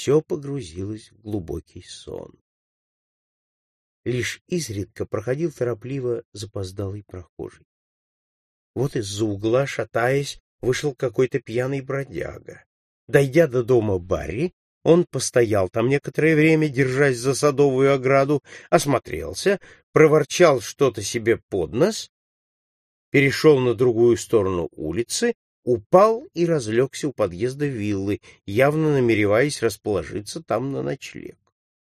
все погрузилось в глубокий сон. Лишь изредка проходил торопливо запоздалый прохожий. Вот из-за угла, шатаясь, вышел какой-то пьяный бродяга. Дойдя до дома Барри, он постоял там некоторое время, держась за садовую ограду, осмотрелся, проворчал что-то себе под нос, перешел на другую сторону улицы, упал и разлегся у подъезда виллы, явно намереваясь расположиться там на ночлег.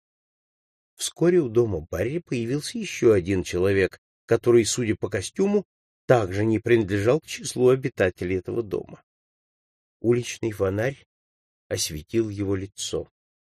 Вскоре у дома Барри появился еще один человек, который, судя по костюму, также не принадлежал к числу обитателей этого дома. Уличный фонарь осветил его лицо.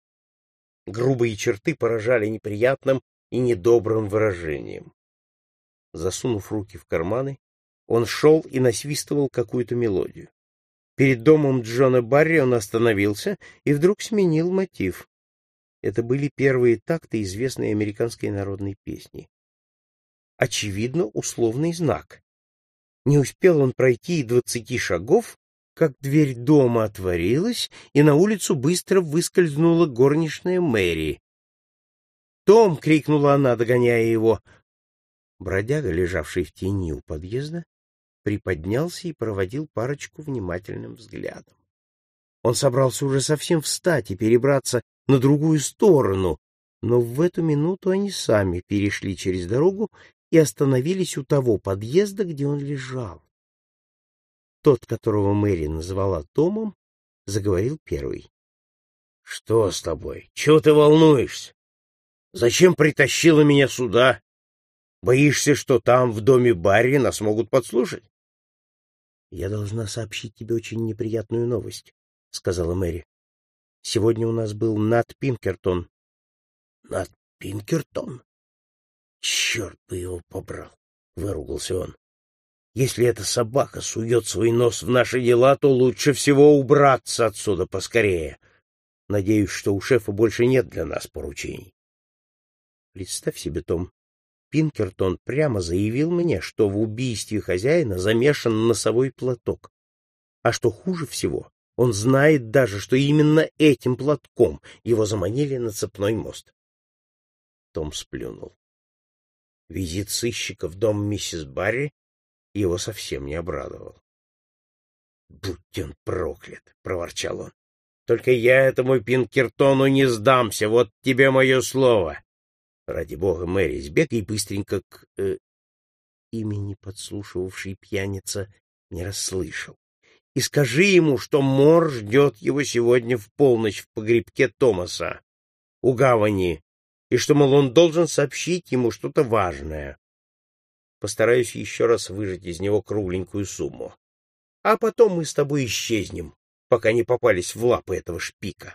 Грубые черты поражали неприятным и недобрым выражением. Засунув руки в карманы, он шел и насвистывал какую-то мелодию. Перед домом Джона Барри он остановился и вдруг сменил мотив. Это были первые такты известной американской народной песни. Очевидно, условный знак. Не успел он пройти и 20 шагов, как дверь дома отворилась, и на улицу быстро выскользнула горничная Мэри. «Том!» — крикнула она, догоняя его. Бродяга, лежавший в тени у подъезда, приподнялся и проводил парочку внимательным взглядом. Он собрался уже совсем встать и перебраться на другую сторону, но в эту минуту они сами перешли через дорогу и остановились у того подъезда, где он лежал. Тот, которого Мэри назвала Томом, заговорил первый. — Что с тобой? Чего ты волнуешься? Зачем притащила меня сюда? Боишься, что там, в доме Барри, нас могут подслушать? — Я должна сообщить тебе очень неприятную новость, — сказала Мэри. — Сегодня у нас был Нат Пинкертон. — Нат Пинкертон? Черт бы его побрал! — выругался он. — Если эта собака сует свой нос в наши дела, то лучше всего убраться отсюда поскорее. Надеюсь, что у шефа больше нет для нас поручений. Представь себе, Том, Пинкертон прямо заявил мне, что в убийстве хозяина замешан носовой платок. А что хуже всего, он знает даже, что именно этим платком его заманили на цепной мост. Том сплюнул. Визит сыщика в дом миссис Барри его совсем не обрадовал. — Будь он проклят! — проворчал он. — Только я этому Пинкертону не сдамся, вот тебе мое слово. Ради бога, Мэри, сбегай быстренько к... Имени подслушивавший пьяница не расслышал. И скажи ему, что Мор ждет его сегодня в полночь в погребке Томаса у гавани, и что, мол, он должен сообщить ему что-то важное. Постараюсь еще раз выжать из него кругленькую сумму. А потом мы с тобой исчезнем, пока не попались в лапы этого шпика.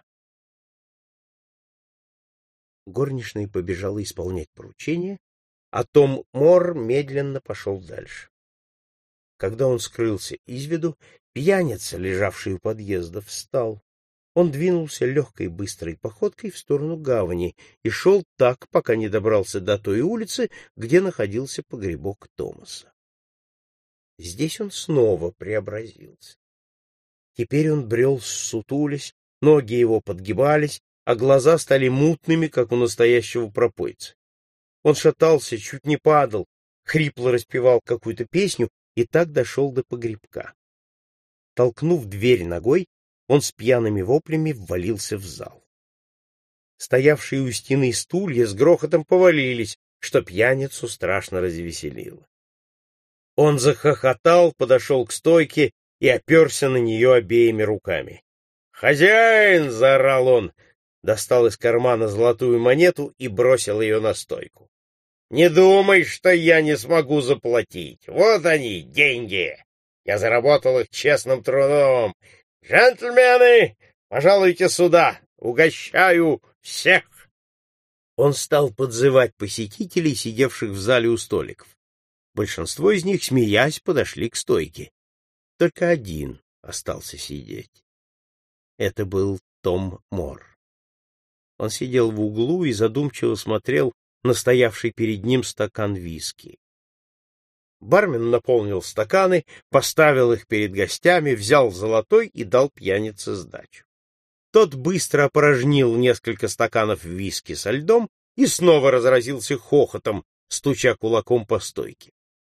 Горничная побежала исполнять поручение, а Том Мор медленно пошел дальше. Когда он скрылся из виду, пьяница, лежавший у подъезда, встал. Он двинулся легкой быстрой походкой в сторону гавани и шел так, пока не добрался до той улицы, где находился погребок Томаса. Здесь он снова преобразился. Теперь он брел ссутулясь, ноги его подгибались, а глаза стали мутными, как у настоящего пропойца. Он шатался, чуть не падал, хрипло распевал какую-то песню и так дошел до погребка. Толкнув дверь ногой, он с пьяными воплями ввалился в зал. Стоявшие у стены стулья с грохотом повалились, что пьяницу страшно развеселило. Он захохотал, подошел к стойке и оперся на нее обеими руками. «Хозяин!» — заорал он, достал из кармана золотую монету и бросил ее на стойку. «Не думай, что я не смогу заплатить. Вот они, деньги! Я заработал их честным трудом. Джентльмены, пожалуйте сюда, угощаю всех!» Он стал подзывать посетителей, сидевших в зале у столиков. Большинство из них, смеясь, подошли к стойке. Только один остался сидеть. Это был Том Мор. Он сидел в углу и задумчиво смотрел на стоявший перед ним стакан виски. Бармен наполнил стаканы, поставил их перед гостями, взял золотой и дал пьянице сдачу. Тот быстро опорожнил несколько стаканов виски со льдом и снова разразился хохотом, стуча кулаком по стойке.